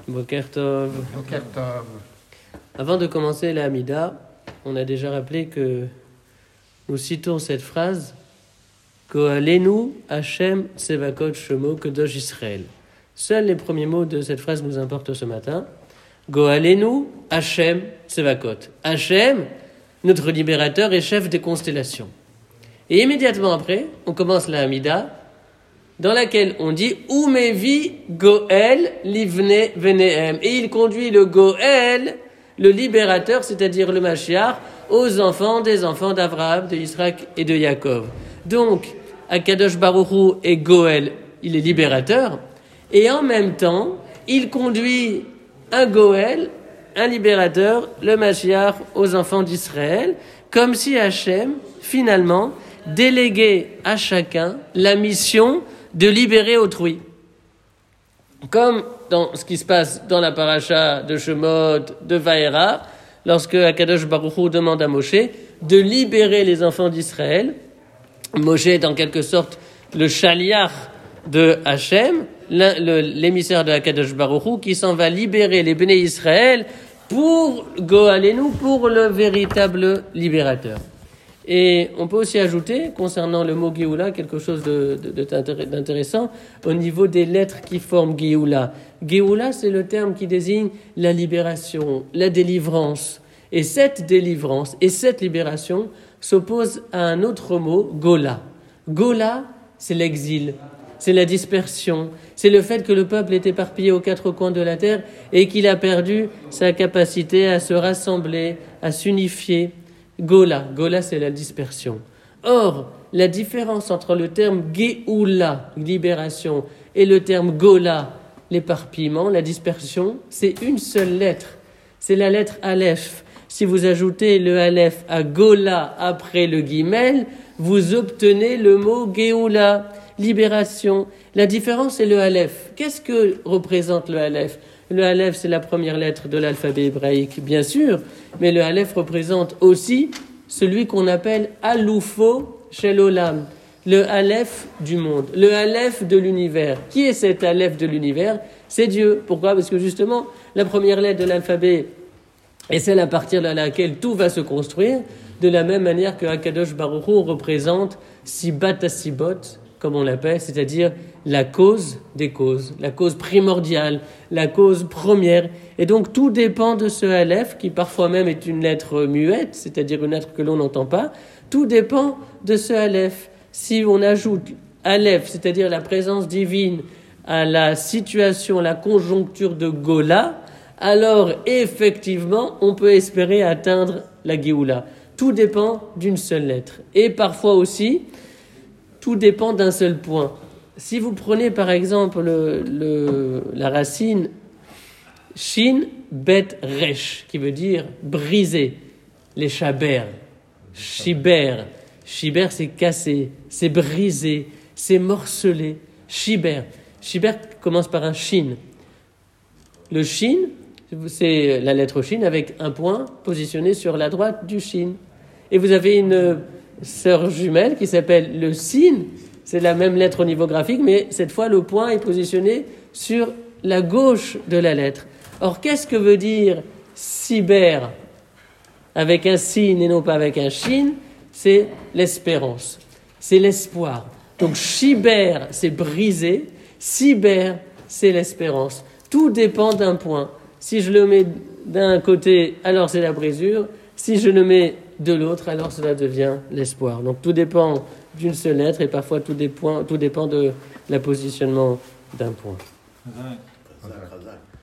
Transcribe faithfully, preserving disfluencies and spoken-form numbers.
Boker Tov. Boker Tov. Avant de commencer la Hamida, on a déjà rappelé que nous citons cette phrase Goalenu Hashem Tsevakot Shemo Kadosh Israël. Seuls les premiers mots de cette phrase nous importent ce matin. Goalenu Hashem Tsevakot. Hashem, notre libérateur et chef des constellations. Et immédiatement après, on commence la Hamida, dans laquelle on dit Umevi Goel Livne Venehem. Et il conduit le Goel, le libérateur, c'est-à-dire le Mashiach, aux enfants des enfants d'Abraham, de Yitzhak et de Yaakov. Donc, Akadosh Baruch Hu est Goel, il est libérateur, et en même temps, il conduit un Goel, un libérateur, le Mashiach, aux enfants d'Israël, comme si Hachem, finalement, déléguait à chacun la mission de libérer autrui. Comme dans ce qui se passe dans la paracha de Shemot, de Vaera, lorsque Akadosh Baruch Hu demande à Moshe de libérer les enfants d'Israël. Moshe est en quelque sorte le shaliach de Hachem, l'émissaire de Akadosh Baruch Hu, qui s'en va libérer les béné Israël pour Goalenu, pour le véritable libérateur. Et on peut aussi ajouter, concernant le mot Géoula, quelque chose de, de, de, d'intéressant au niveau des lettres qui forment Géoula. Géoula, c'est le terme qui désigne la libération, la délivrance. Et cette délivrance et cette libération s'opposent à un autre mot, Gola. Gola, c'est l'exil, c'est la dispersion, c'est le fait que le peuple est éparpillé aux quatre coins de la terre et qu'il a perdu sa capacité à se rassembler, à s'unifier. Gola, Gola c'est la dispersion. Or, la différence entre le terme Géoula, libération, et le terme Gola, l'éparpillement, la dispersion, c'est une seule lettre. C'est la lettre Aleph. Si vous ajoutez le Aleph à Gola après le Guimel, vous obtenez le mot Géoula, libération. La différence c'est le Aleph. Qu'est-ce que représente le Aleph ? Le Aleph, c'est la première lettre de l'alphabet hébraïque, bien sûr, mais le Aleph représente aussi celui qu'on appelle Aloufo Shel Olam, le Aleph du monde, le Aleph de l'univers. Qui est cet Aleph de l'univers ? C'est Dieu. Pourquoi ? Parce que justement, la première lettre de l'alphabet est celle à partir de laquelle tout va se construire, de la même manière que Akadosh Baruch Hu représente Sibat Asibot, comme on l'appelle, c'est-à-dire la cause des causes, la cause primordiale, la cause première. Et donc tout dépend de ce Aleph, qui parfois même est une lettre muette, c'est-à-dire une lettre que l'on n'entend pas. Tout dépend de ce Aleph. Si on ajoute Aleph, c'est-à-dire la présence divine, à la situation, la conjoncture de Gola, alors effectivement, on peut espérer atteindre la Géoula. Tout dépend d'une seule lettre. Et parfois aussi, tout dépend d'un seul point. Si vous prenez par exemple le, le, la racine Shin Bet Resh, qui veut dire briser, les Shaber, Shiber, Shiber c'est casser, c'est briser, c'est morceler, Shiber. Shiber commence par un Shin. Le Shin, c'est la lettre Shin avec un point positionné sur la droite du Shin. Et vous avez une sœur jumelle qui s'appelle le Sin, c'est la même lettre au niveau graphique, mais cette fois le point est positionné sur la gauche de la lettre. Or, qu'est-ce que veut dire cyber avec un sin et non pas avec un shin ? C'est l'espérance, c'est l'espoir. Donc, shiber, c'est briser, cyber, c'est l'espérance. Tout dépend d'un point. Si je le mets d'un côté, alors c'est la brisure. Si je le mets de l'autre, alors cela devient l'espoir. Donc tout dépend d'une seule lettre et parfois tout dépend, tout dépend de la positionnement d'un point.